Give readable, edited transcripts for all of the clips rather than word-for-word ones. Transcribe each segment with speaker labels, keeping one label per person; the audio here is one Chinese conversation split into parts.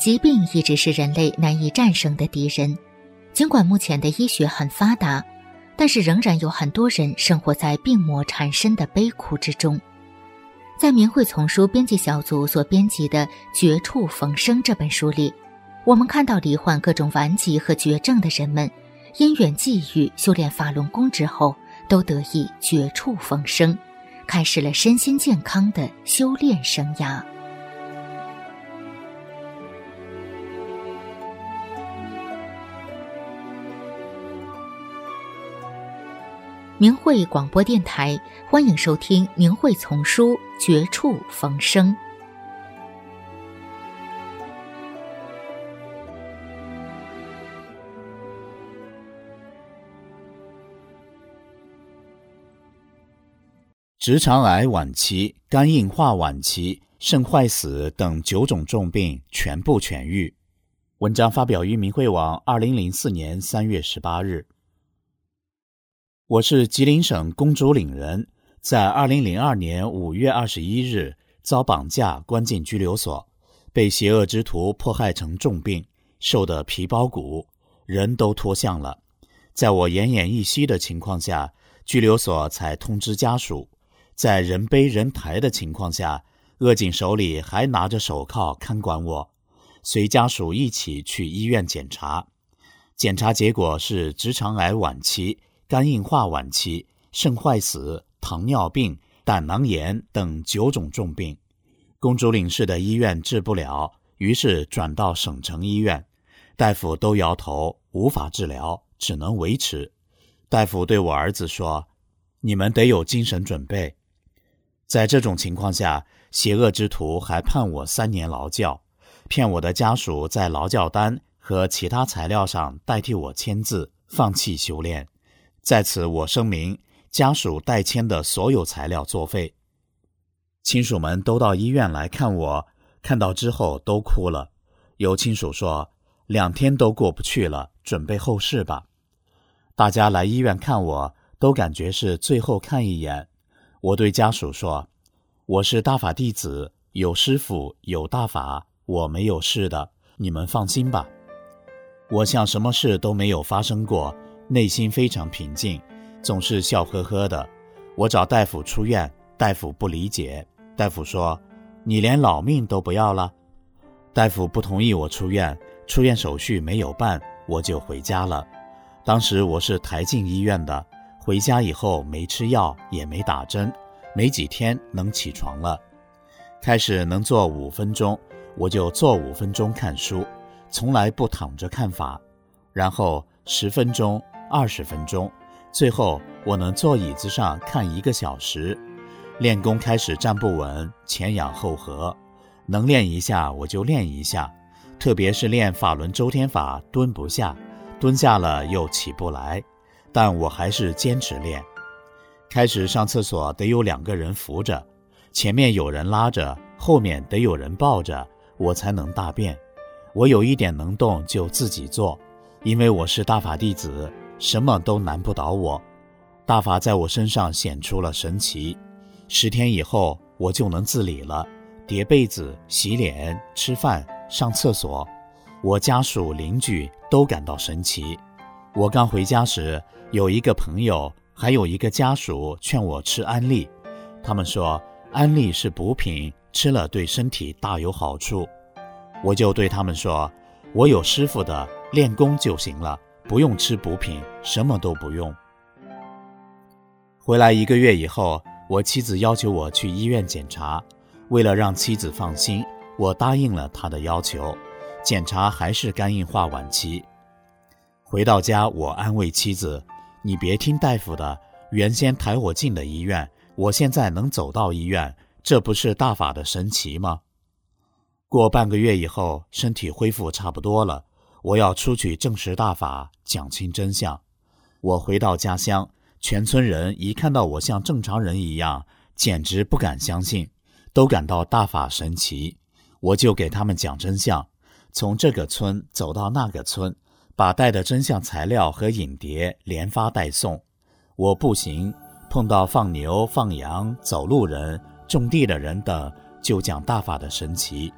Speaker 1: 疾病一直是人类难以战胜的敌人。尽管目前的医学很发达，但是仍然有很多人生活在病魔缠身的悲苦之中。在明慧丛书编辑小组所编辑的《绝处逢生》这本书里，我们看到罹患各种顽疾和绝症的人们，因缘际遇修炼法轮功之后，都得以绝处逢生，开始了身心健康的修炼生涯。明慧广播电台，欢迎收听明慧丛书《绝处逢生》。
Speaker 2: 直肠癌晚期、肝硬化晚期、肾坏死等9种重病全部痊愈。文章发表于明慧网2004年3月18日。我是吉林省公主岭人，在2002年5月21日遭绑架关进拘留所，被邪恶之徒迫害成重病，瘦得皮包骨，人都脱相了。在我奄奄一息的情况下，拘留所才通知家属，在人背人抬的情况下，恶警手里还拿着手铐看管我，随家属一起去医院检查。检查结果是直肠癌晚期、肝硬化晚期、肾坏死、糖尿病、胆囊炎等9种重病。公主岭市的医院治不了，于是转到省城医院，大夫都摇头，无法治疗，只能维持。大夫对我儿子说：“你们得有精神准备。”在这种情况下，邪恶之徒还判我3年劳教，骗我的家属在劳教单和其他材料上代替我签字，放弃修炼。在此我声明，家属代签的所有材料作废。亲属们都到医院来看我，看到之后都哭了。有亲属说，2天都过不去了，准备后事吧。大家来医院看我，都感觉是最后看一眼。我对家属说，我是大法弟子，有师父，有大法，我没有事的，你们放心吧。我像什么事都没有发生过，内心非常平静，总是笑呵呵的。我找大夫出院，大夫不理解，大夫说，你连老命都不要了。大夫不同意我出院，出院手续没有办，我就回家了。当时我是抬进医院的，回家以后没吃药，也没打针，没几天能起床了。开始能坐5分钟，我就坐5分钟看书，从来不躺着看法。然后10分钟、20分钟，最后我能坐椅子上看1个小时。练功开始站不稳，前仰后合，能练一下我就练一下，特别是练法轮周天法，蹲不下，蹲下了又起不来，但我还是坚持练。开始上厕所得有2个人扶着，前面有人拉着，后面得有人抱着，我才能大便。我有一点能动就自己做，因为我是大法弟子，什么都难不倒我。大法在我身上显出了神奇，10天以后我就能自理了，叠被子、洗脸、吃饭、上厕所。我家属邻居都感到神奇。我刚回家时，有一个朋友还有一个家属劝我吃安利，他们说安利是补品，吃了对身体大有好处。我就对他们说，我有师父的，练功就行了，不用吃补品，什么都不用。回来1个月以后，我妻子要求我去医院检查，为了让妻子放心，我答应了她的要求。检查还是肝硬化晚期。回到家，我安慰妻子，你别听大夫的，原先抬我进的医院，我现在能走到医院，这不是大法的神奇吗？过半个月以后，身体恢复差不多了，我要出去证实大法，讲清真相。我回到家乡，全村人一看到我像正常人一样，简直不敢相信，都感到大法神奇。我就给他们讲真相，从这个村走到那个村，把带的真相材料和影碟连发带送。我步行，碰到放牛、放羊、走路人、种地的人等，就讲大法的神奇。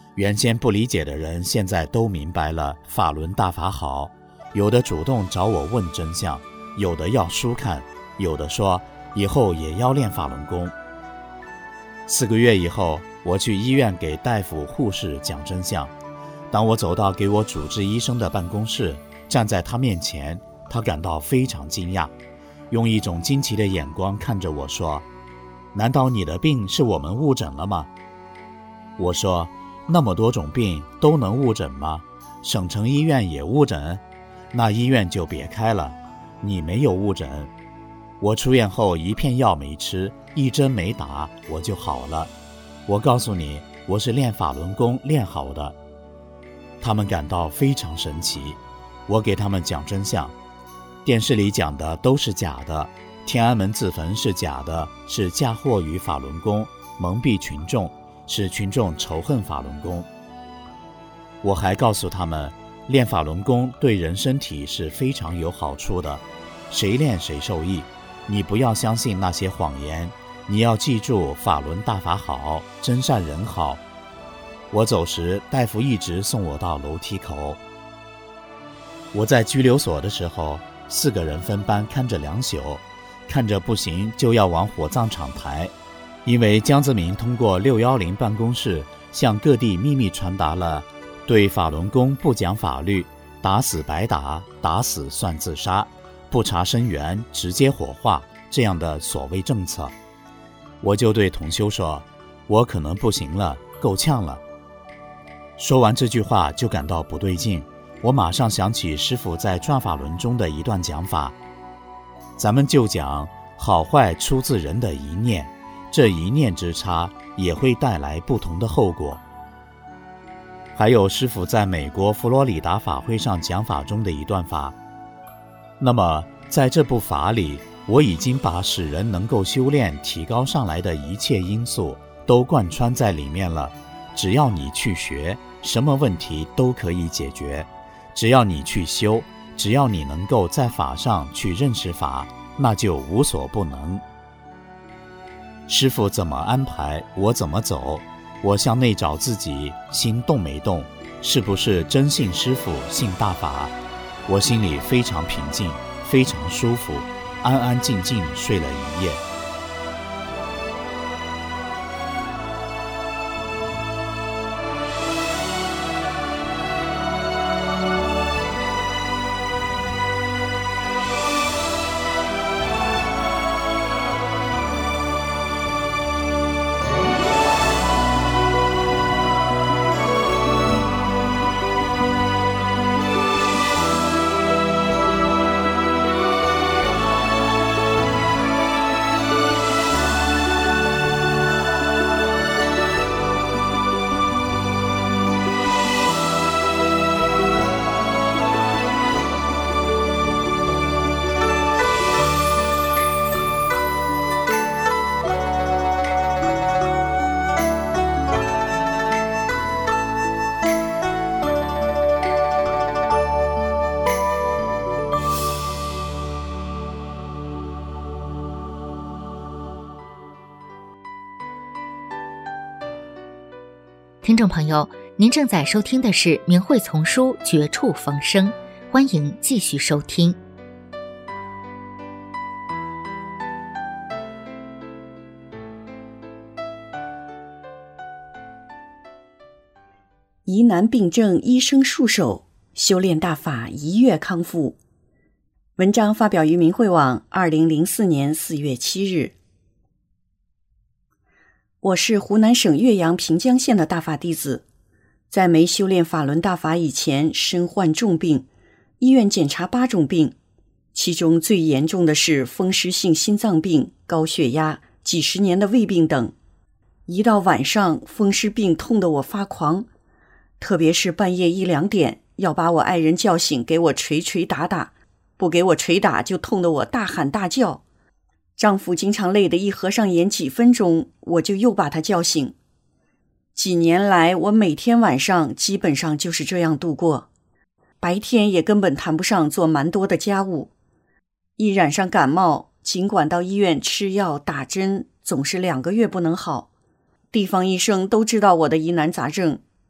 Speaker 2: 原先不理解的人现在都明白了法轮大法好，有的主动找我问真相，有的要书看，有的说以后也要练法轮功。4个月以后，我去医院给大夫护士讲真相。当我走到给我主治医生的办公室，站在他面前，他感到非常惊讶，用一种惊奇的眼光看着我说，难道你的病是我们误诊了吗？我说，那么多种病都能误诊吗？省城医院也误诊？那医院就别开了，你没有误诊。我出院后一片药没吃，一针没打，我就好了。我告诉你，我是练法轮功练好的。他们感到非常神奇。我给他们讲真相，电视里讲的都是假的，天安门自焚是假的，是嫁祸于法轮功，蒙蔽群众，使群众仇恨法轮功。我还告诉他们，练法轮功对人身体是非常有好处的，谁练谁受益。你不要相信那些谎言，你要记住法轮大法好，真善人好。我走时，大夫一直送我到楼梯口。我在拘留所的时候，4个人分班看着2宿，看着不行就要往火葬场抬，因为江泽民通过610办公室向各地秘密传达了对法轮功不讲法律，打死白打，打死算自杀，不查生源直接火化这样的所谓政策。我就对同修说，我可能不行了，够呛了。说完这句话就感到不对劲，我马上想起师父在转法轮中的一段讲法，咱们就讲好坏出自人的一念，这一念之差也会带来不同的后果。还有师父在美国佛罗里达法会上讲法中的一段法，那么在这部法里，我已经把使人能够修炼提高上来的一切因素都贯穿在里面了，只要你去学，什么问题都可以解决。只要你去修，只要你能够在法上去认识法，那就无所不能。师父怎么安排，我怎么走。我向内找自己，心动没动，是不是真信师父，信大法？我心里非常平静，非常舒服，安安静静睡了一夜。
Speaker 1: 听众朋友，您正在收听的是明慧丛书《绝处逢生》，欢迎继续收听。
Speaker 3: 疑难病症医生束手，修炼大法一跃康复。文章发表于明慧网2004年4月7日。我是湖南省岳阳平江县的大法弟子，在没修炼法轮大法以前，身患重病，医院检查8种病，其中最严重的是风湿性心脏病、高血压、几十年的胃病等。一到晚上，风湿病痛得我发狂，特别是半夜1、2点，要把我爱人叫醒，给我捶捶打打，不给我捶打就痛得我大喊大叫。丈夫经常累得一合上眼几分钟，我就又把他叫醒。几年来，我每天晚上基本上就是这样度过，白天也根本谈不上做蛮多的家务。一染上感冒，尽管到医院吃药打针，总是2个月不能好。地方医生都知道我的疑难杂症，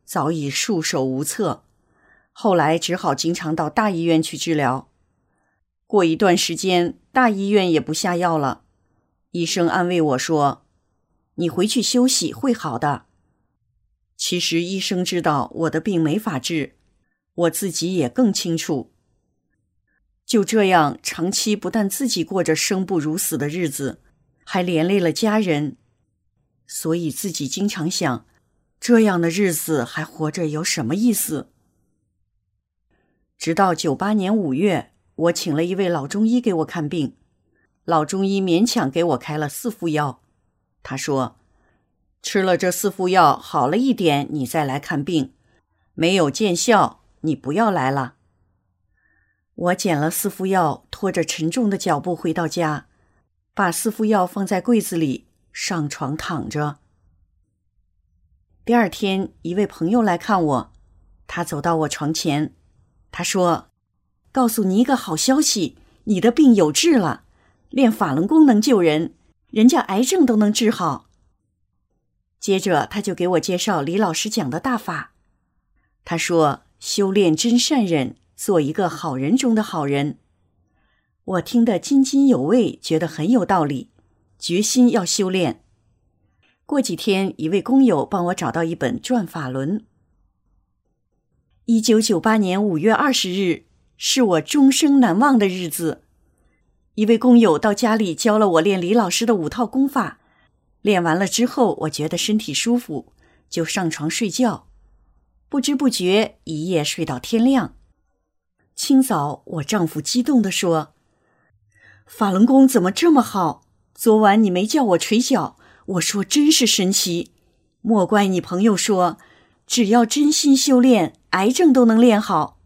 Speaker 3: 早已束手无策，后来只好经常到大医院去治疗。过一段时间，大医院也不下药了，医生安慰我说，你回去休息会好的。其实医生知道我的病没法治，我自己也更清楚。就这样，长期不但自己过着生不如死的日子，还连累了家人。所以自己经常想，这样的日子还活着有什么意思？直到98年5月，我请了一位老中医给我看病。老中医勉强给我开了4副药。他说，吃了这4副药好了一点，你再来看病，没有见效，你不要来了。我捡了4副药，拖着沉重的脚步回到家，把4副药放在柜子里，上床躺着。第二天，一位朋友来看我，他走到我床前，他说，告诉你一个好消息，你的病有治了，练法轮功能救人，人家癌症都能治好。接着他就给我介绍李老师讲的大法。他说，修炼真善忍，做一个好人中的好人。我听得津津有味，觉得很有道理，决心要修炼。过几天，一位工友帮我找到一本《转法轮》。1998年5月20日，是我终生难忘的日子。一位工友到家里教了我练李老师的5套功法，练完了之后，我觉得身体舒服，就上床睡觉。不知不觉，一夜睡到天亮。清早，我丈夫激动地说，法轮功怎么这么好？昨晚你没叫我捶脚，我说真是神奇。莫怪你朋友说，只要真心修炼，癌症都能练好。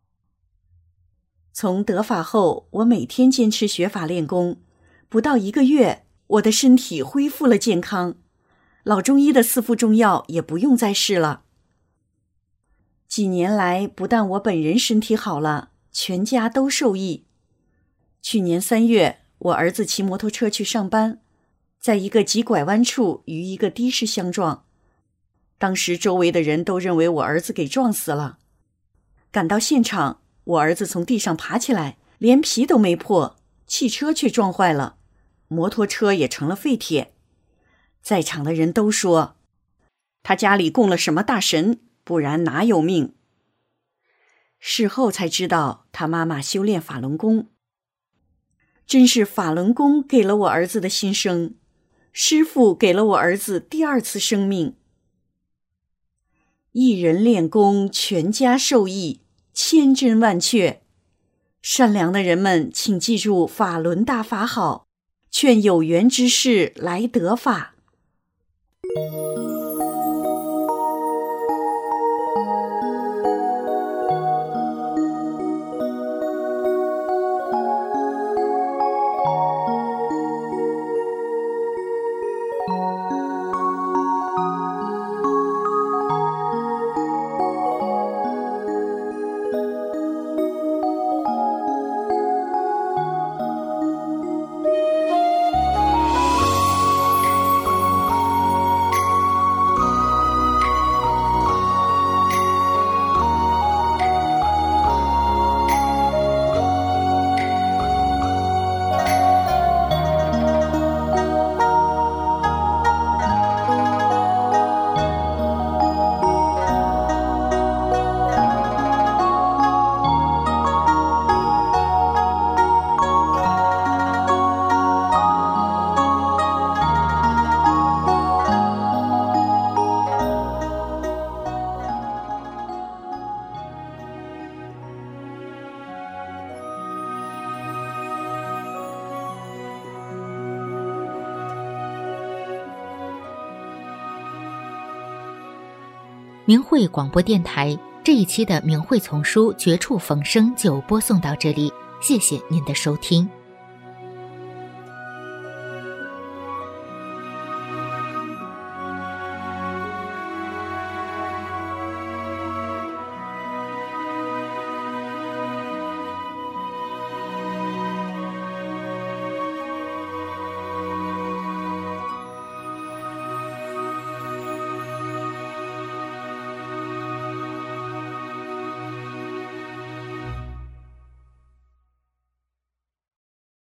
Speaker 3: 从得法后，我每天坚持学法练功，不到1个月，我的身体恢复了健康，老中医的4副中药也不用再试了。几年来，不但我本人身体好了，全家都受益。去年3月，我儿子骑摩托车去上班，在一个急拐弯处与一个的士相撞。当时周围的人都认为我儿子给撞死了。赶到现场，我儿子从地上爬起来，连皮都没破，汽车却撞坏了，摩托车也成了废铁。在场的人都说，他家里供了什么大神，不然哪有命。事后才知道，他妈妈修炼法轮功。真是法轮功给了我儿子的新生，师父给了我儿子第2次生命。一人练功，全家受益，千真万确。善良的人们，请记住法轮大法好，劝有缘之士来得法。
Speaker 1: 明慧广播电台这一期的明慧丛书绝处逢生就播送到这里，谢谢您的收听。